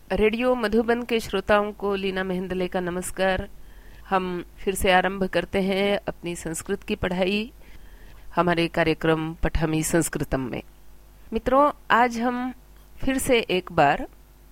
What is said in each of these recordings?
Radio Madhuban के श्रोताओं को लीना मेहंदले का नमस्कार। हम फिर से आरंभ करते हैं अपनी संस्कृत की पढ़ाई हमारे कार्यक्रम पठामी संस्कृतम में। मित्रों, आज हम फिर से एक बार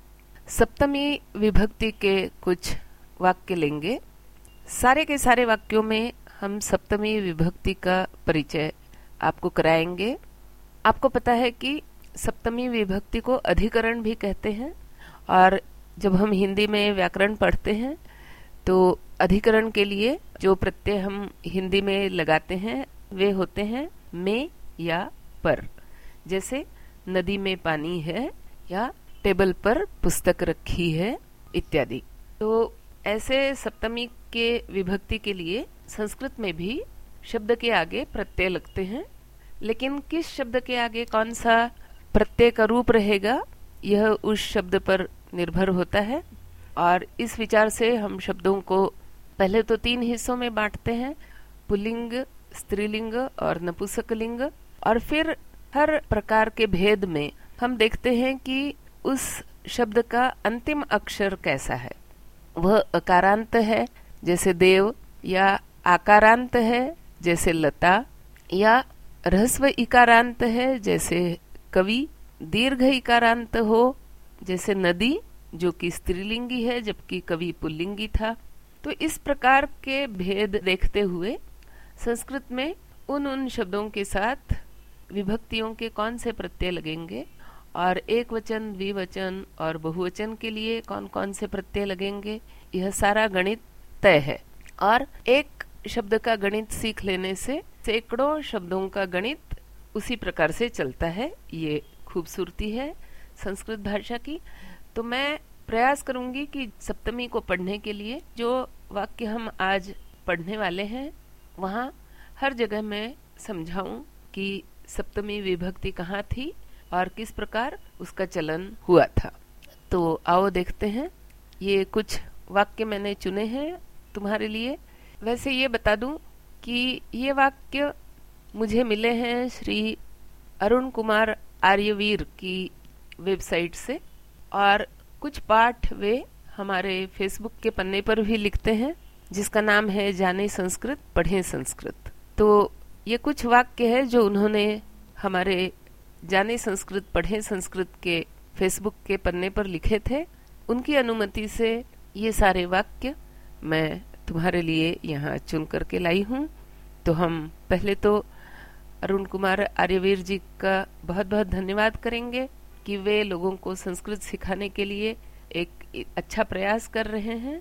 सप्तमी विभक्ति के कुछ वाक्य लेंगे। सारे के सारे वाक्यों में हम सप्तमी विभक्ति का परिचय आपको कराएंगे। आपको पता है कि सप्तमी विभक्ति को अधिकरण भी कहते हैं, और जब हम हिंदी में व्याकरण पढ़ते हैं तो अधिकरण के लिए जो प्रत्यय हम हिंदी में लगाते हैं वे होते हैं में या पर। जैसे नदी में पानी है या टेबल पर पुस्तक रखी है इत्यादि। तो ऐसे सप्तमी के विभक्ति के लिए संस्कृत में भी शब्द के आगे प्रत्यय लगते हैं, लेकिन किस शब्द के आगे कौन सा प्रत्यय का रूप रहेगा यह उस शब्द पर निर्भर होता है। और इस विचार से हम शब्दों को पहले तो 3 हिस्सों में बांटते हैं, पुल्लिंग, स्त्रीलिंग और नपुंसकलिंग। और फिर हर प्रकार के भेद में हम देखते हैं कि उस शब्द का अंतिम अक्षर कैसा है। वह अकारांत है जैसे देव, या आकारांत है जैसे लता, या ह्रस्व इकारांत है जैसे कवि, दीर्घ इकारांत हो जैसे नदी, जो कि स्त्रीलिंगी है जबकि कवि पुल्लिंगी था। तो इस प्रकार के भेद देखते हुए संस्कृत में उन शब्दों के साथ विभक्तियों के कौन से प्रत्यय लगेंगे, और एक वचन, द्विवचन और बहुवचन के लिए कौन कौन से प्रत्यय लगेंगे, यह सारा गणित तय है। और एक शब्द का गणित सीख लेने से सैकड़ों शब्दों का गणित उसी प्रकार से चलता है। ये खूबसूरती है संस्कृत भाषा की। तो मैं प्रयास करूंगी कि सप्तमी को पढ़ने के लिए जो वाक्य हम आज पढ़ने वाले हैं वहाँ हर जगह मैं समझाऊं कि सप्तमी विभक्ति कहाँ थी और किस प्रकार उसका चलन हुआ था। तो आओ देखते हैं। ये कुछ वाक्य मैंने चुने हैं तुम्हारे लिए। वैसे ये बता दूं कि ये वाक्य मुझे मिले हैं श्री अरुण कुमार आर्यवीर की वेबसाइट से, और कुछ पाठ वे हमारे फेसबुक के पन्ने पर भी लिखते हैं जिसका नाम है जाने संस्कृत पढ़ें संस्कृत। तो ये कुछ वाक्य है जो उन्होंने हमारे जाने संस्कृत पढ़ें संस्कृत के फेसबुक के पन्ने पर लिखे थे। उनकी अनुमति से ये सारे वाक्य मैं तुम्हारे लिए यहाँ चुन करके लाई हूँ। तो हम पहले तो अरुण कुमार आर्यवीर जी का बहुत बहुत धन्यवाद करेंगे कि वे लोगों को संस्कृत सिखाने के लिए एक अच्छा प्रयास कर रहे हैं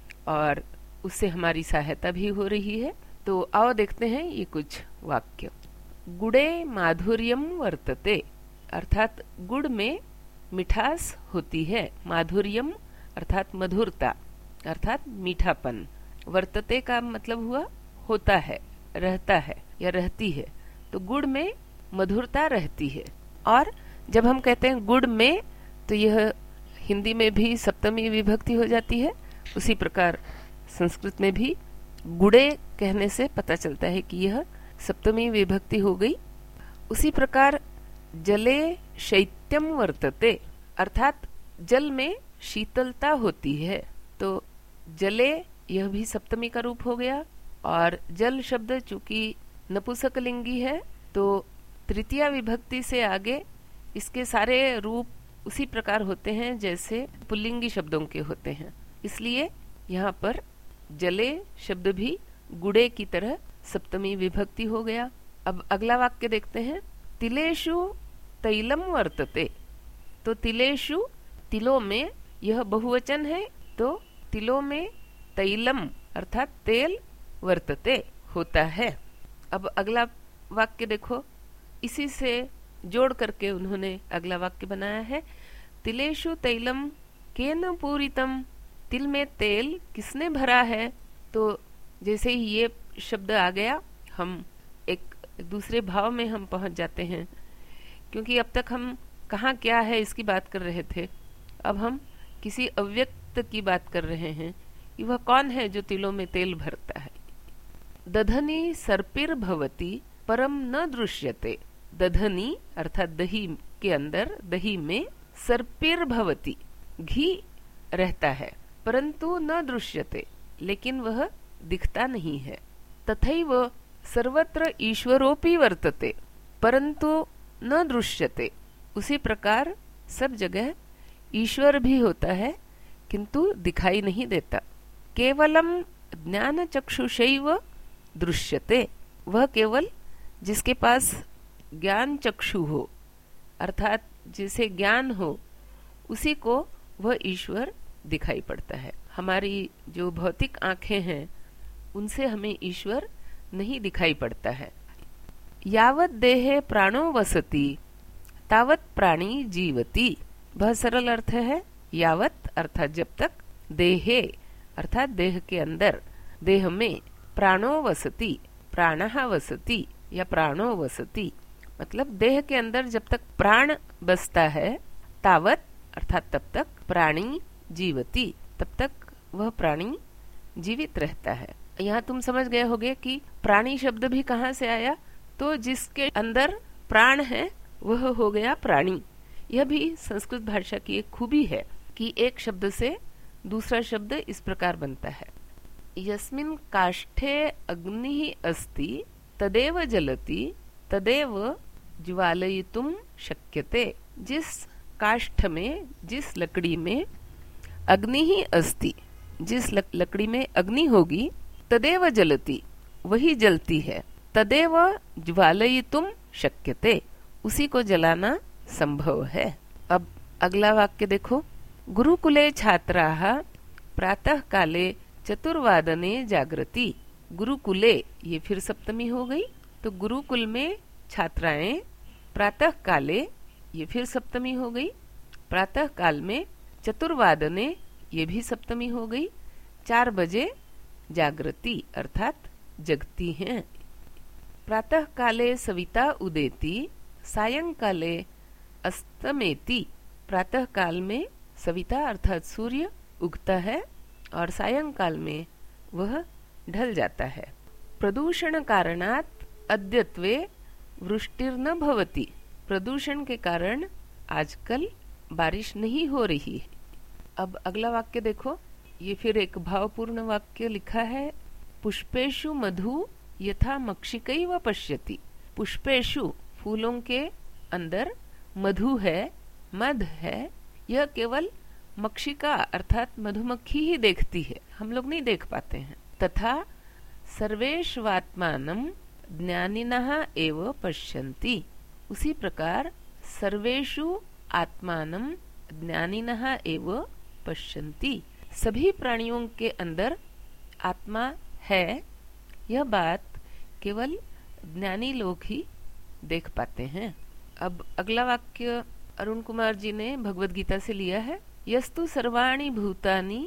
और उससे हमारी सहायता भी हो रही है। तो आओ देखते हैं ये कुछ वाक्य। गुड़े माधुर्यम वर्तते, अर्थात गुड़ में मिठास होती है। माधुर्यम अर्थात मधुरता, अर्थात मीठापन। वर्तते का मतलब हुआ होता है, रहता है या रहती है। तो गुड़ में मधुरता रहती है। और जब हम कहते हैं गुड़ में, तो यह हिंदी में भी सप्तमी विभक्ति हो जाती है। उसी प्रकार संस्कृत में भी गुड़े कहने से पता चलता है कि यह सप्तमी विभक्ति हो गई। उसी प्रकार जले शैत्यम वर्तते, अर्थात जल में शीतलता होती है। तो जले यह भी सप्तमी का रूप हो गया। और जल शब्द चूंकि नपुंसकलिंगी है तो तृतीया विभक्ति से आगे इसके सारे रूप उसी प्रकार होते हैं जैसे पुल्लिंगी शब्दों के होते हैं। इसलिए यहाँ पर जले शब्द भी गुड़े की तरह सप्तमी विभक्ति हो गया। अब अगला वाक्य देखते हैं। तिलेषु तैलम वर्तते। तो तिलेषु, तिलों में, यह बहुवचन है तो तिलों में तैलम अर्थात तेल वर्तते होता है। अब अगला वाक्य देखो, इसी से जोड़ करके उन्होंने अगला वाक्य बनाया है। तिलेषु तैलम केन पूरितम, तिल में तेल किसने भरा है। तो जैसे ही ये शब्द आ गया हम एक दूसरे भाव में हम पहुंच जाते हैं, क्योंकि अब तक हम कहाँ क्या है इसकी बात कर रहे थे, अब हम किसी अव्यक्त की बात कर रहे हैं कि वह कौन है जो तिलों में तेल भरता है। दधनी सर्पिर भवती परम न दृश्यते। दधनी अर्थात दही के अंदर, दही में, सर्पिर भवती घी रहता है, परंतु न दृश्यते, लेकिन वह दिखता नहीं है। तथैव सर्वत्र ईश्वरोपि वर्तते, परंतु न दृश्यते। उसी प्रकार सब जगह ईश्वर भी होता है, किंतु दिखाई नहीं देता। केवलम ज्ञान चक्षुषैव दृश्यते, वह केवल जिसके पास ज्ञान चक्षु हो, अर्थात जिसे ज्ञान हो, उसी को वह ईश्वर दिखाई पड़ता है। हमारी जो भौतिक आंखें हैं, उनसे हमें ईश्वर नहीं दिखाई पड़ता है। यावत देहे प्राणो वसति तावत प्राणी जीवति। बहुत सरल अर्थ है। यावत अर्थात जब तक, देहे अर्थात देह के अंदर, देह में, प्राणो वसति, प्राणः वसति या प्राणो वसति, मतलब देह के अंदर जब तक प्राण बसता है, तावत अर्थात तब तक, प्राणी जीवति, तब तक वह प्राणी जीवित रहता है। यहाँ तुम समझ गए होगे कि प्राणी शब्द भी कहाँ से आया, तो जिसके अंदर प्राण है वह हो गया प्राणी। यह भी संस्कृत भाषा की एक खूबी है कि एक शब्द से दूसरा शब्द इस प्रकार बनता है। यस्मिन् काष्ठे अग्निः अस्ति तदेव जलति तदेव ज्वालयितुं शक्यते। जिस काष्ठ में, जिस लकड़ी में अग्नि ही अस्ति, जिस लकड़ी में अग्नि होगी, तदेव जलति, वही जलती है, तदेव ज्वालयितुं शक्यते, उसी को जलाना संभव है। अब अगला वाक्य देखो। गुरुकुले छात्राः प्रातः काले चतुर्वादने जागृति। गुरुकुले, ये फिर सप्तमी हो गई, तो गुरुकुल में छात्राएं प्रातः काले, ये फिर सप्तमी हो गई, प्रातः काल में, चतुर्वादने, ये भी सप्तमी हो गई, 4 बजे जागृति अर्थात जगती हैं। प्रातः काले सविता उदेति सायंकाले अस्तमेति। प्रातः काल में सविता अर्थात सूर्य उगता है और सायंकाल में वह ढल जाता है। प्रदूषण कारणात् अद्यत्वे वृष्टिर्न भवति। प्रदूषण के कारण आजकल बारिश नहीं हो रही है। अब अगला वाक्य देखो, ये फिर एक भावपूर्ण वाक्य लिखा है। पुष्पेषु मधु यथा मक्षिकैव पश्यति। पुष्पेषु, फूलों के अंदर, मधु है, मध है, यह केवल मक्षिका अर्थात मधुमक्खी ही देखती है, हम लोग नहीं देख पाते हैं। तथा सर्वेष्वात्मानं ज्ञानिनः एव पश्यन्ति। उसी प्रकार सर्वेषु आत्मानं ज्ञानिनः एव पश्यन्ति। सभी प्राणियों के अंदर आत्मा है, यह बात केवल ज्ञानी लोग ही देख पाते हैं। अब अगला वाक्य अरुण कुमार जी ने भगवद गीता से लिया है। यस्तु सर्वाणि भूतानि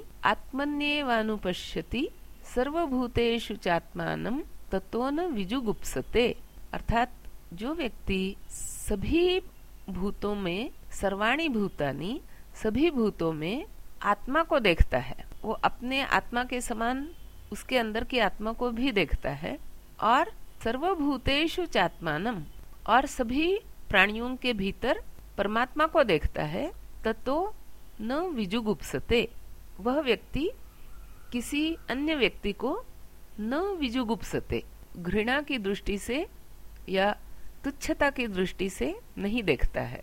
आत्मन्येवानुपश्यति सर्वभूतेषु चात्मानं ततो न विजुगुप्सते। अर्थात जो व्यक्ति सभी भूतों में, सर्वाणि भूतानि, सभी भूतों में आत्मा को देखता है, वो अपने आत्मा के समान उसके अंदर की आत्मा को भी देखता है, और सर्वभूतेषु चात्मानं, और सभी प्राणियों के भीतर परमात्मा को देखता है, ततो न विजुगुप्सते। वह व्यक्ति किसी अन्य व्यक्ति को न विजुगुप्सते, घृणा की दृष्टि से या तुच्छता की दृष्टि से नहीं देखता है।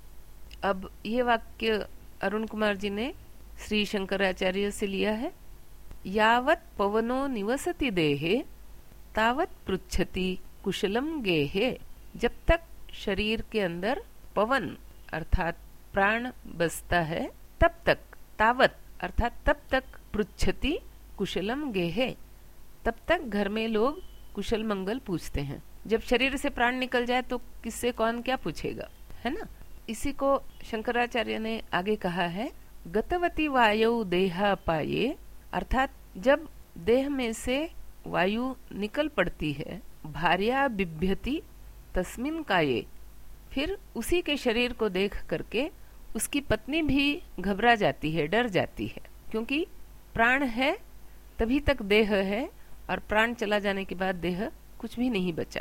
अब ये वाक्य अरुण कुमार जी ने श्री शंकराचार्य से लिया है। यावत् पवनो निवसति देहे तावत् पृच्छति कुशलम गेहे। जब तक शरीर के अंदर पवन अर्थात प्राण बसता है, तब तक, तावत अर्थात तब तक, पृच्छति कुशलम गेहे, तब तक घर में लोग कुशल मंगल पूछते हैं। जब शरीर से प्राण निकल जाए तो किससे कौन क्या पूछेगा, है ना। इसी को शंकराचार्य ने आगे कहा है, गतवती वायु देहा पाये, अर्थात जब देह में से वायु निकल पड़ती है, भार्या बिभ्यति तस्मिन काये, फिर उसी के शरीर को देख करके उसकी पत्नी भी घबरा जाती है, डर जाती है, क्योंकि प्राण है तभी तक देह है, और प्राण चला जाने के बाद देह कुछ भी नहीं बचा।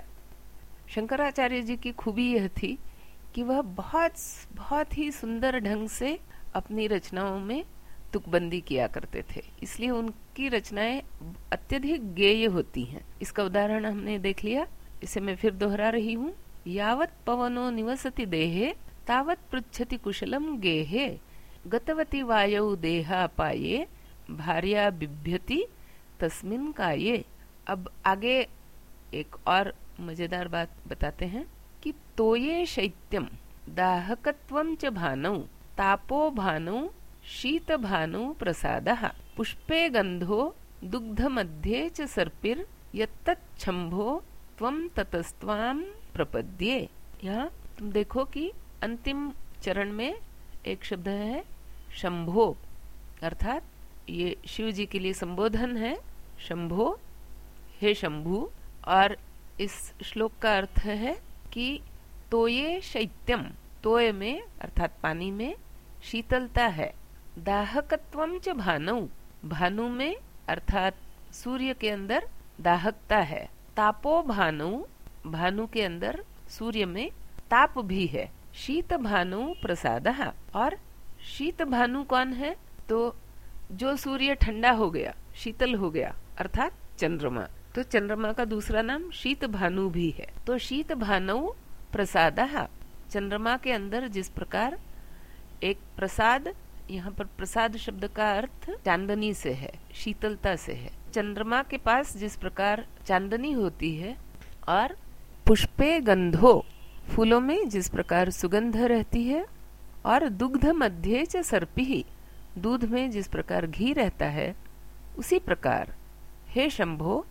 शंकराचार्य जी की खूबी यह थी कि वह बहुत बहुत ही सुंदर ढंग से अपनी रचनाओं में तुकबंदी किया करते थे, इसलिए उनकी रचनाएं अत्यधिक गेय होती हैं। इसका उदाहरण हमने देख लिया, इसे मैं फिर दोहरा रही हूँ। यावत् पवनो निवसति देहे तावत् पृच्छति कुशलम गेहे, गतवती वायौ देहापाये भार्या बिभ्यति तस्मिन् काये। अब आगे एक और मजेदार बात बताते हैं कि तोये शैत्यम दाहकत्वं च भानौ तापो भानौ शीत भानौ प्रसादः पुष्पे गंधो दुग्ध मध्ये च सर्पिर यत्तच्छंभो त्वं ततस्त्वां प्रपद्ये। यहाँ तुम देखो कि अंतिम चरण में एक शब्द है शंभो, अर्थात ये शिव जी के लिए संबोधन है, शंभो, हे शंभु। और इस श्लोक का अर्थ है कि तोये शैत्यम, तोय में अर्थात पानी में शीतलता है, दाहकत्वम च भानौ, भानु में अर्थात सूर्य के अंदर दाहकता है, तापो भानु, भानु के अंदर सूर्य में ताप भी है, शीत भानु प्रसादः, और शीत भानु कौन है? तो जो सूर्य ठंडा हो गया, शीतल हो गया, अर्थात चंद्रमा। तो चंद्रमा का दूसरा नाम शीत भानु भी है। तो शीत भानु प्रसादः, चंद्रमा के अंदर जिस प्रकार एक प्रसाद, यहाँ पर प्रसाद शब्द का अर्थ चांदनी से है, शीतलता से है। चंद्रमा के पास जिस प्रकार चांदनी होती है, और पुष्पे गंधो, फूलों में जिस प्रकार सुगंध रहती है, और दुग्ध मध्ये च सर्पिः, दूध में जिस प्रकार घी रहता है, उसी प्रकार हे शंभो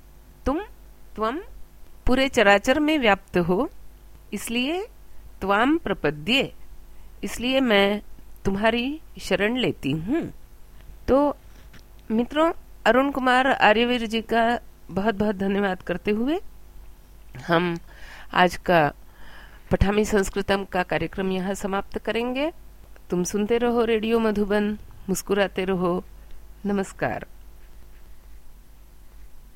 त्वम पूरे चराचर में व्याप्त हो, इसलिए त्वाम प्रपद्ये, इसलिए मैं तुम्हारी शरण लेती हूँ। तो मित्रों, अरुण कुमार आर्यवीर जी का बहुत बहुत धन्यवाद करते हुए हम आज का पठामी संस्कृतम का कार्यक्रम यहाँ समाप्त करेंगे। तुम सुनते रहो रेडियो मधुबन, मुस्कुराते रहो। नमस्कार।